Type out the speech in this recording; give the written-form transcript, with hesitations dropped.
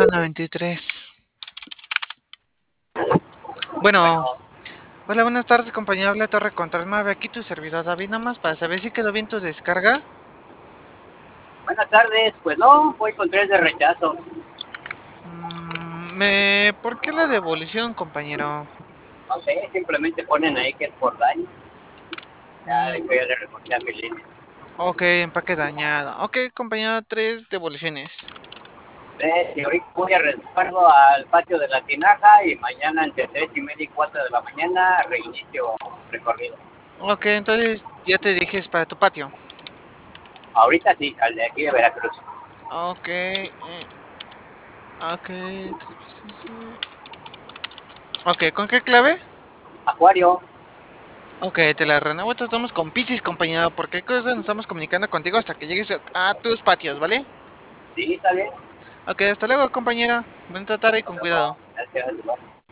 Zona 23. Bueno, Bueno, hola, buenas tardes, compañero. Habla Torre Control 9. Aquí tu servidor David, nada más para saber si quedó bien tu descarga. buenas tardes. Pues no, voy con 3 de rechazo. ¿Por qué la devolución, compañero? No sé, simplemente ponen ahí que es por daño. Ya Mm, después ya le reporté a mi línea. ok, empaque dañado. Ok, compañero, tres devoluciones. Y ahorita voy a resguardo al patio de la tinaja y mañana entre 3:30 y 4 de la mañana reinicio recorrido. Ok, entonces ya te dije es para tu patio. Ahorita sí, al de aquí de Veracruz. Ok, ok. Ok, ¿con qué clave? Acuario, Ok, te la renuevo. Estamos con Piscis, compañero. ¿Por qué cosa nos estamos comunicando contigo hasta que llegues a tus patios, ¿vale? sí, está bien. Ok, hasta luego, compañera. Buena tarde y Hasta con luego. cuidado. Gracias.